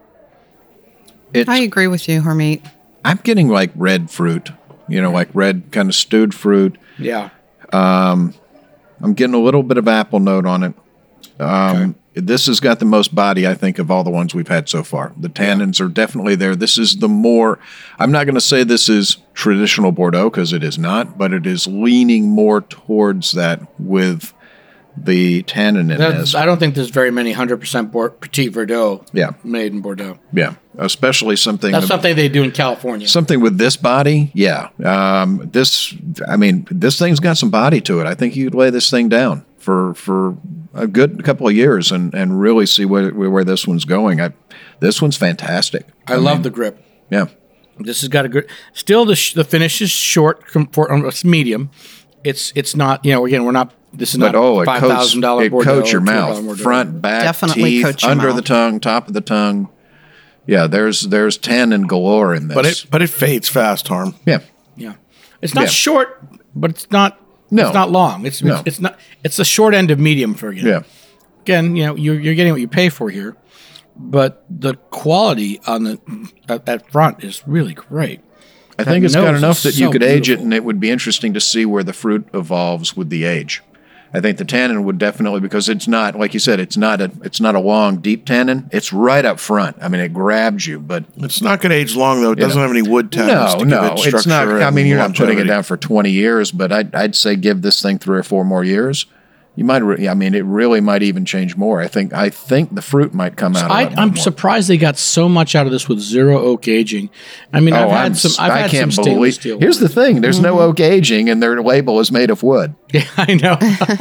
It's, I agree with you, Hermit. I'm getting like red fruit, you know, like red kind of stewed fruit. Yeah. Um, I'm getting a little bit of apple note on it. Um, This has got the most body, I think, of all the ones we've had so far. The tannins are definitely there. This is the more, I'm not going to say this is traditional Bordeaux because it is not, but it is leaning more towards that with the tannin in That's, this. I don't think there's very many one hundred percent Bor- Petit Verdot Yeah. made in Bordeaux. Yeah, especially something. That's that- something they do in California. Something with this body, yeah. Um, this, I mean, this thing's got some body to it. I think you could lay this thing down for for a good couple of years and, and really see where where this one's going. I, this one's fantastic. I, love the grip. Yeah, This has got a good. Still, the sh- the finish is short. com- For, um, it's medium. It's it's not. You know, again, we're not. This is but not oh, it five coats, thousand dollars it Bordeaux. coats your or mouth, two thousand dollars front, back, Definitely teeth, coats your under mouth. the tongue, top of the tongue. Yeah, there's there's tannin galore in this. But it but it fades fast, Harm. yeah, Yeah, it's not Yeah. short, but it's not. No. it's not long. It's No. it's, it's not. It's the short end of medium for you. yeah. Again, you know, you're you're getting what you pay for here, but the quality on the at, at front is really great. I That think it's got nose enough is that you so could age it, beautiful. and it would be interesting to see where the fruit evolves with the age. I think the tannin would definitely, because it's not, like you said, it's not a it's not a long, deep tannin. It's right up front. I mean, it grabs you, but It's not going to age long, though. It You doesn't know. have any wood tannins no, to no, give it structure. it's not. I and mean, you're not putting it longevity. down for twenty years, but I'd I'd say give this thing three or four more years. You might. Re- I mean, it really might even change more. I think. I think the fruit might come out. I, a lot I'm more. surprised they got so much out of this with zero oak aging. I mean, I've Oh, had I'm some. s- I've I had can't some believe. stainless steel. Here's the thing: there's no Mhm. oak aging, and their label is made of wood. Yeah, I know.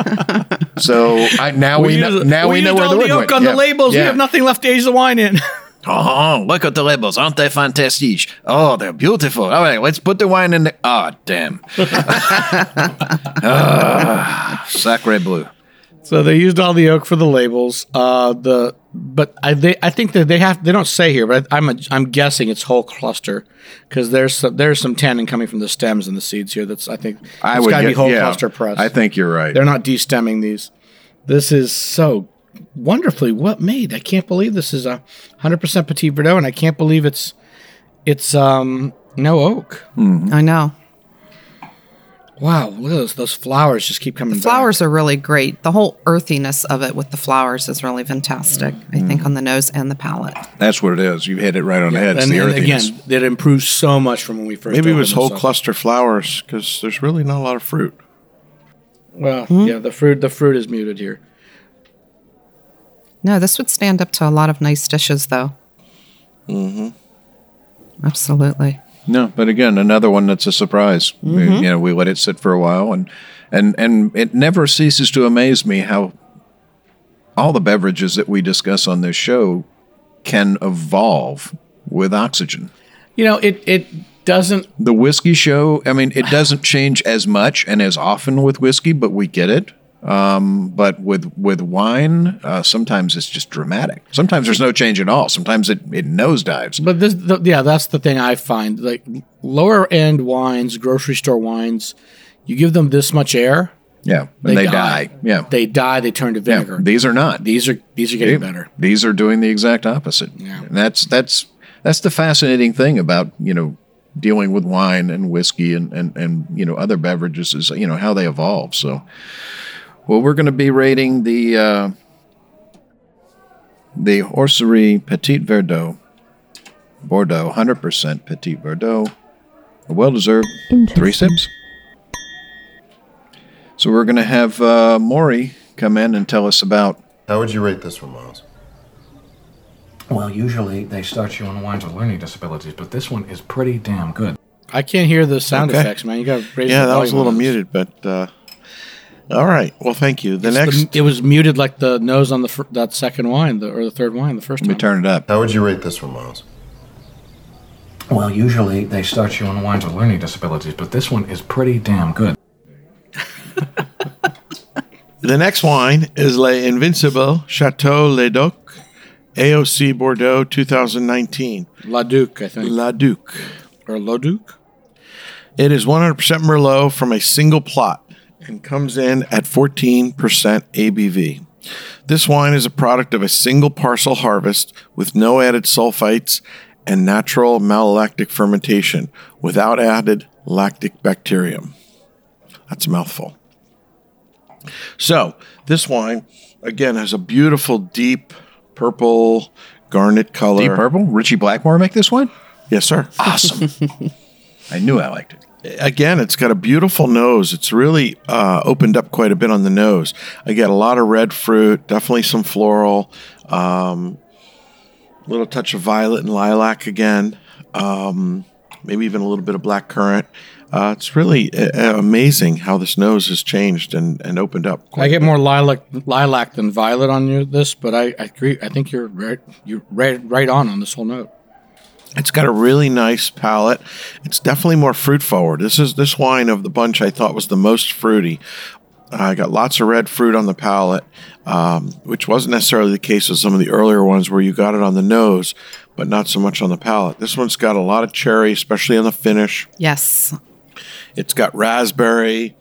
So I, now we, know. used- Now we, know used where all the wood the oak went. on Yeah. the labels. Yeah. We have nothing left to age the wine in. Oh, look at the labels. Aren't they fantastic? Oh, they're beautiful. All right, let's put the wine in the... Oh, damn. Ah, Sacre bleu. So they used all the oak for the labels. Uh, the but I they I think that they have they don't say here, but I, I'm a, I'm guessing it's whole cluster because there's some, there's some tannin coming from the stems and the seeds here. That's I think I it's would got to be get- whole yeah, cluster press. I think you're right. They're not destemming these. This is so wonderfully what made. I can't believe this is a one hundred percent Petit Verdot, and I can't believe it's it's um no oak. I know. Wow, look at those those flowers just keep coming. The flowers are really great. The whole earthiness of it with the flowers is really fantastic, I think, on the nose and the palate. That's what it is. You hit it right on the head. It's And, the and earthiness. again, it improves so much from when we first. Maybe it opened was this whole up. cluster flowers because there's really not a lot of fruit. Well, yeah, the fruit the fruit is muted here. No, this would stand up to a lot of nice dishes, though. Mm-hmm. Absolutely. No, but again, another one that's a surprise. We, Mhm. you know, we let it sit for a while, and And and it never ceases to amaze me how all the beverages that we discuss on this show can evolve with oxygen. You know, it it doesn't. The whiskey show, I mean, it doesn't change as much and as often with whiskey, but we get it. Um, but with with wine, uh, sometimes it's just dramatic. Sometimes there's no change at all. Sometimes it, it nosedives. But this, the, yeah, that's the thing I find. Like lower end wines, grocery store wines, you give them this much air. Yeah, and they, they die. die. Yeah, they die. They turn to vinegar. Yeah, these are not. These are these are getting they, better. These are doing the exact opposite. Yeah, and that's that's that's the fascinating thing about you know dealing with wine and whiskey and and and you know other beverages is you know how they evolve. So. Well, we're going to be rating the uh, the Horserie Petit Verdot Bordeaux, one hundred percent Petit Verdot, a well-deserved three sips. So we're going to have uh, Maury come in and tell us about... How would you rate this one, Miles? Well, usually they start you on wines with learning disabilities, but this one is pretty damn good. I can't hear the sound okay. effects, man. You got to raise yeah, the volume. Yeah, that was a little muted, but... Uh... All right. Well, thank you. The it's next, the, it was muted like the nose on the fir- that second wine, the, or the third wine, the first Let time. me turn it up. How would you rate this one, Miles? Well, usually they start you on wines with learning disabilities, but this one is pretty damn good. The next wine is Le Invincible Chateau Ledoc, A O C Bordeaux, two thousand nineteen. La Duc, I think. La Duc, or La Duc. It is one hundred percent Merlot from a single plot. And comes in at fourteen percent A B V. This wine is a product of a single parcel harvest with no added sulfites and natural malolactic fermentation without added lactic bacterium. That's a mouthful. So, this wine, again, has a beautiful deep purple garnet color. Deep purple? Richie Blackmore make this wine? Yes, sir. Awesome. I knew I liked it. Again, it's got a beautiful nose. It's really uh, opened up quite a bit on the nose. I get a lot of red fruit, definitely some floral, um, a little touch of violet and lilac again, um, maybe even a little bit of black currant. Uh, it's really uh, amazing how this nose has changed and, and opened up. I get more lilac, lilac than violet on you, this, but I, I agree. I think you're right. You're right, right on on this whole note. It's got a really nice palate. It's definitely more fruit forward. This is this wine of the bunch I thought was the most fruity. I uh, got lots of red fruit on the palate, um, which wasn't necessarily the case with some of the earlier ones where you got it on the nose, but not so much on the palate. This one's got a lot of cherry, especially on the finish. Yes. It's got raspberry.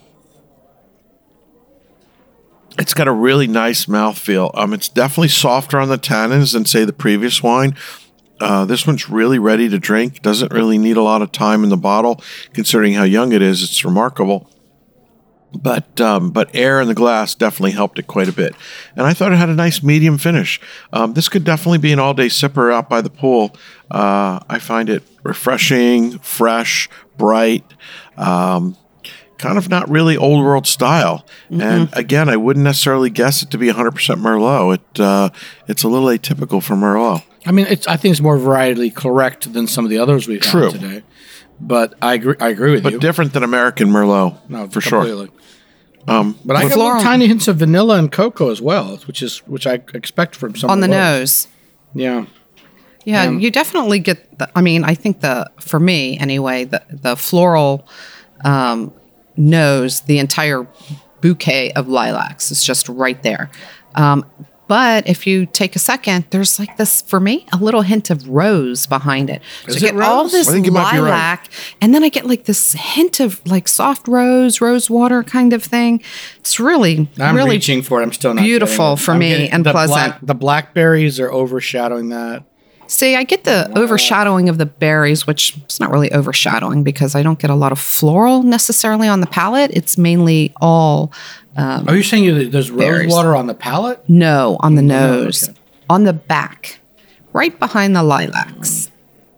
It's got a really nice mouthfeel. Um, it's definitely softer on the tannins than, say, the previous wine. Uh, this one's really ready to drink. Doesn't really need a lot of time in the bottle, considering how young it is. It's remarkable. But um, but air in the glass definitely helped it quite a bit. And I thought it had a nice medium finish. Um, this could definitely be an all-day sipper out by the pool. Uh, I find it refreshing, fresh, bright, um, kind of not really old world style. Mm-hmm. And again, I wouldn't necessarily guess it to be one hundred percent Merlot. It uh, it's a little atypical for Merlot. I mean, it's, I think it's more varietally correct than some of the others we've True. had today. But I agree. I agree with but you. But different than American Merlot, no, for completely. sure. Um, but I got little tiny hints of vanilla and cocoa as well, which is which I expect from some on the Merlots. nose. Yeah. Yeah, Um, you definitely get. The, I mean, I think the for me anyway, the the floral um, nose, the entire bouquet of lilacs is just right there. Um, But if you take a second, there's like this, for me, a little hint of rose behind it. Is so I it get all rose? this I think you might be right. lilac, and then I get like this hint of like soft rose, rose water kind of thing. It's really, I'm really reaching for it. I'm still not beautiful getting it. for I'm me getting- and the pleasant. Black, the blackberries are overshadowing that. See, I get the overshadowing of the berries, which is not really overshadowing because I don't get a lot of floral necessarily on the palate. It's mainly all. Um, Are you saying you, there's rose berries. water on the palate? No, on the No, nose, okay. on the back, right behind the lilacs.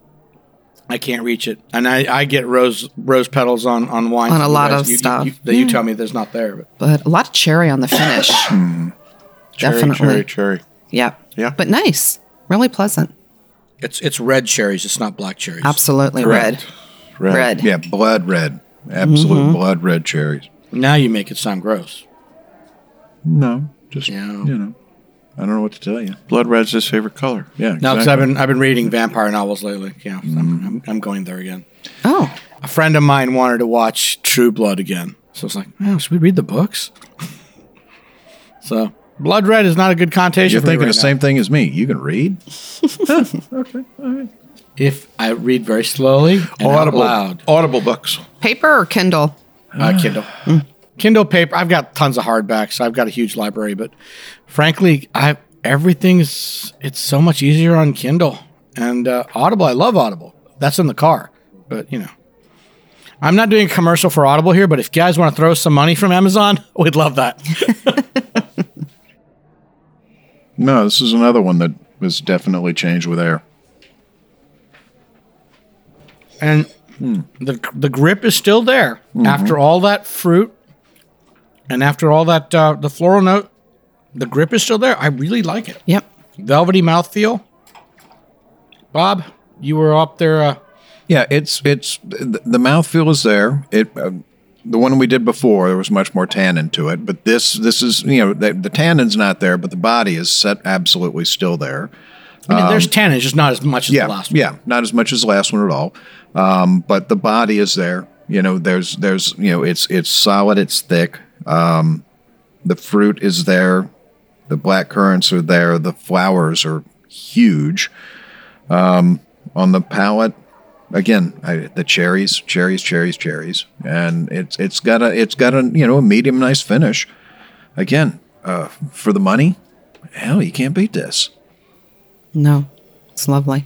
I can't reach it, and I, I get rose rose petals on on wine On a you lot guys- of you, you- stuff. you- that you tell me there's not there. But But a lot of cherry on the finish. cherry, Definitely. cherry, cherry. Yep. Yeah. But nice. Really pleasant. it's it's red cherries. It's not black cherries. Absolutely Correct. red. Red. Red. Yeah, blood red. Absolute Mm-hmm. blood red cherries. Now you make it sound gross. No, just Yeah. you know, I don't know what to tell you. Blood red's his favorite color. Yeah, No, because exactly. I've been I've been reading vampire novels lately. Yeah, I'm, I'm, I'm going there again. Oh, A friend of mine wanted to watch True Blood again, so it's like, oh, should we read the books? So, Blood Red is not a good connotation. You're for me thinking right the now. same thing as me. You can read. Okay, all right. If I read very slowly and Audible, out loud, Audible books. paper or Kindle? uh, Kindle, Kindle paper. I've got tons of hardbacks. I've got a huge library, but frankly, I everything's it's so much easier on Kindle and uh, Audible. I love Audible. That's in the car, but you know. I'm not doing a commercial for Audible here, but if you guys want to throw some money from Amazon, we'd love that. No, this is another one that was definitely changed with air. And the the grip is still there after all that fruit and after all that uh, the floral note. The grip is still there. I really like it. Yep. Velvety mouthfeel. Bob, you were up there. Uh, Yeah, it's it's the the mouthfeel is there. It uh, the one we did before there was much more tannin to it, but this this is you know the, the tannin's not there, but the body is set absolutely still there. I mean, there's tannin, it's just not as much as Yeah, the last one. yeah, not as much as the last one at all. Um, but the body is there. You know, there's there's you know it's it's solid, it's thick. Um, the fruit is there. The black currants are there. The flowers are huge. Um, on the palate. Again, I, the cherries, cherries, cherries, cherries, and it's it's got a it's got a you know a medium nice finish. Again, uh, for the money, hell, you can't beat this. No, it's lovely.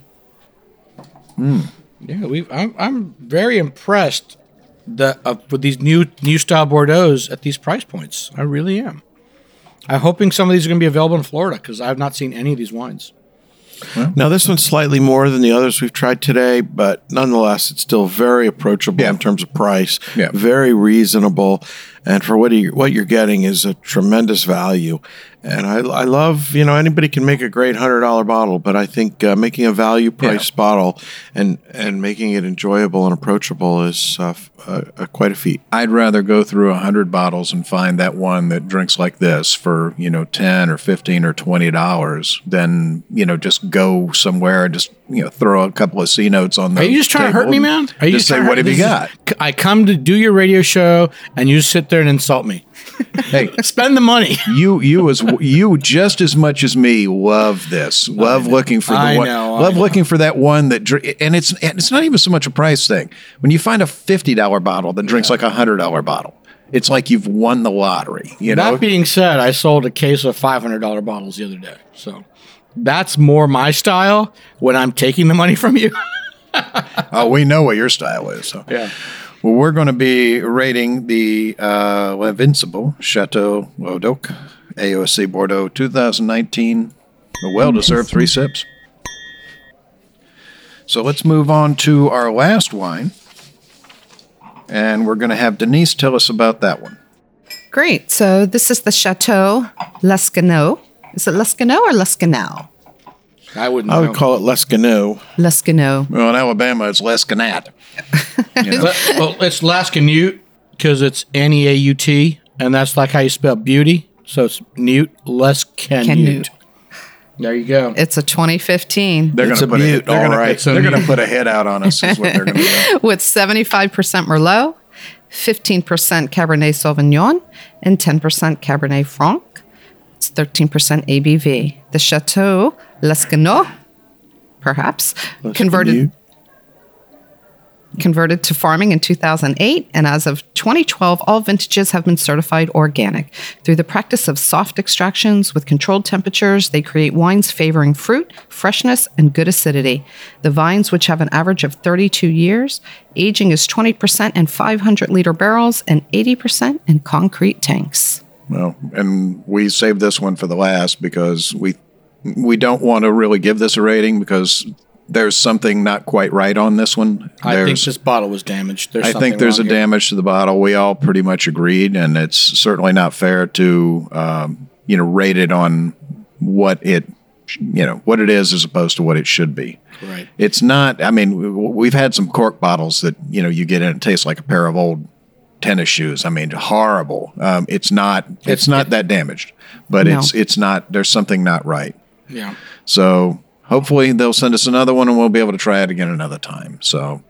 Yeah, we. I'm, I'm very impressed that uh, with these new new style Bordeaux's at these price points. I really am. I'm hoping some of these are going to be available in Florida because I've not seen any of these wines. Now, this one's slightly more than the others we've tried today, but nonetheless, it's still very approachable Yeah. in terms of price, Yeah. very reasonable, and for what you, what you're getting is a tremendous value. And I, I love, you know, anybody can make a great one hundred dollar bottle, but I think uh, making a value price bottle and, and making it enjoyable and approachable is uh, f- uh, uh, quite a feat. I'd rather go through a hundred bottles and find that one that drinks like this for you know ten or fifteen or twenty dollars than you know just go somewhere and just you know throw a couple of C notes on the. Are you just trying to hurt table me, and man? Are you just say trying to what hurt- have you this got? is- I come to do your radio show, and you sit there and insult me. Hey, Spend the money. you you as you just as much as me love this. Love looking for the I one. know, I love know. looking for that one that dr- and it's and it's not even so much a price thing. When you find a fifty dollar bottle that drinks like a hundred dollar bottle, it's like you've won the lottery. You know. That being said, I sold a case of five hundred dollar bottles the other day, so that's more my style when I'm taking the money from you. Oh, we know what your style is. So. Yeah. Well, we're going to be rating the uh, L'Invincible Chateau Laudoc A O C Bordeaux twenty nineteen. A well-deserved three sips. So let's move on to our last wine. And we're going to have Denise tell us about that one. Great. So this is the Chateau Lescano. Is it Lescano or Lescanau? I wouldn't I know. would call it Lescano. Lescano. Well, in Alabama, it's Lescanat. You know? Le- well, it's Lascanute because it's N E A U T, and that's like how you spell beauty. So it's Newt, Lescanute. Canute. There you go. It's a twenty fifteen They're It's going to a put a, mute, they're all gonna, right. They're going to put a hit out on us. Is what they're going to do. with seventy-five percent Merlot, fifteen percent Cabernet Sauvignon, and ten percent Cabernet Franc. It's thirteen percent A B V. The Chateau Lescano, perhaps, converted converted to farming in two thousand eight, and as of twenty twelve, all vintages have been certified organic. Through the practice of soft extractions with controlled temperatures, they create wines favoring fruit, freshness, and good acidity. The vines, which have an average of thirty-two years, aging is twenty percent in five hundred liter barrels and eighty percent in concrete tanks. Well, and we saved this one for the last because we we don't want to really give this a rating because there's something not quite right on this one. I think There's- this bottle was damaged. There's I something think there's a wrong here. damage to the bottle. We all pretty much agreed, and it's certainly not fair to um, you know rate it on what it you know what it is as opposed to what it should be. Right. It's not. I mean, w- we've had some cork bottles that you know you get in, it tastes like a pair of old tennis shoes. I mean, horrible. Um, it's not. It's, It's- not it- that damaged, but No. it's it's not. There's something not right. Yeah. So hopefully they'll send us another one, and we'll be able to try it again another time. So.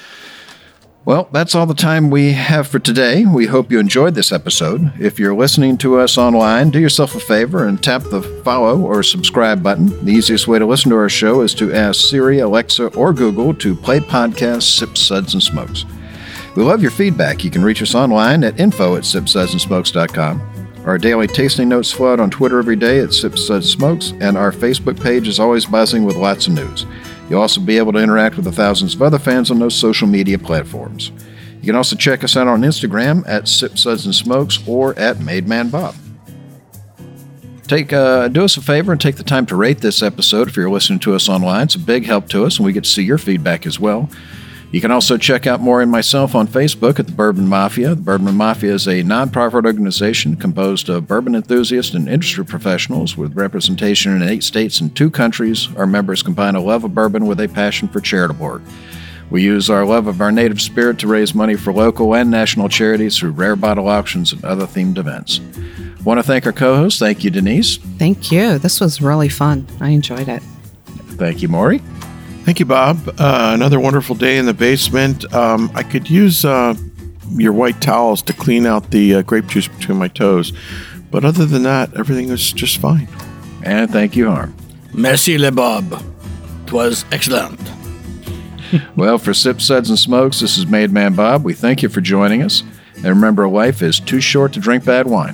Well, that's all the time we have for today. We hope you enjoyed this episode. If you're listening to us online, do yourself a favor and tap the follow or subscribe button. The easiest way to listen to our show is to ask Siri, Alexa, or Google to play podcast Sips, Suds, and Smokes. We love your feedback. You can reach us online at info at sips suds and smokes dot com. Our daily tasting notes flow out on Twitter every day at Sips, Suds, Smokes, and our Facebook page is always buzzing with lots of news. You'll also be able to interact with the thousands of other fans on those social media platforms. You can also check us out on Instagram at Sips, Suds, and Smokes or at Made Man Bob. Take, uh, do us a favor and take the time to rate this episode if you're listening to us online. It's a big help to us, and we get to see your feedback as well. You can also check out Maury and myself on Facebook at the Bourbon Mafia. The Bourbon Mafia is a nonprofit organization composed of bourbon enthusiasts and industry professionals with representation in eight states and two countries. Our members combine a love of bourbon with a passion for charitable work. We use our love of our native spirit to raise money for local and national charities through rare bottle auctions and other themed events. I want to thank our co-host. Thank you, Denise. Thank you. This was really fun. I enjoyed it. Thank you, Maury. Thank you, Bob. Uh, another wonderful day in the basement. Um, I could use uh, your white towels to clean out the uh, grape juice between my toes. But other than that, everything was just fine. And thank you, Harm. Merci, le Bob. Twas excellent. Well, for Sips, Suds, and Smokes, this is Made Man Bob. We thank you for joining us. And remember, life is too short to drink bad wine.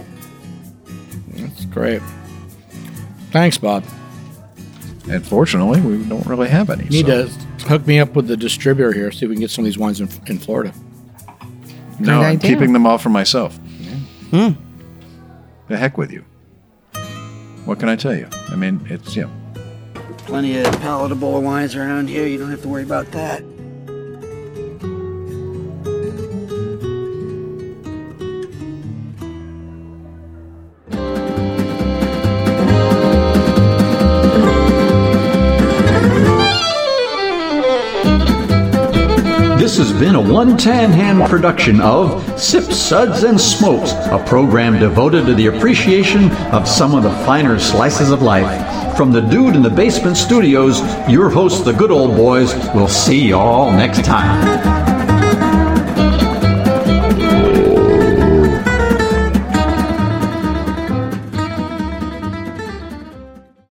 That's great. Thanks, Bob. And fortunately, we don't really have any. You need so. to hook me up with the distributor here, see if we can get some of these wines in, in Florida. No, Great I'm idea. keeping them all for myself. Hmm. The heck with you. What can I tell you? I mean, it's, you know. Plenty of palatable wines around here. You don't have to worry about that. This has been a One Tan Hand production of Sips, Suds, and Smokes, a program devoted to the appreciation of some of the finer slices of life. From the Dude in the Basement Studios, your hosts, the Good Old Boys, will see you all next time.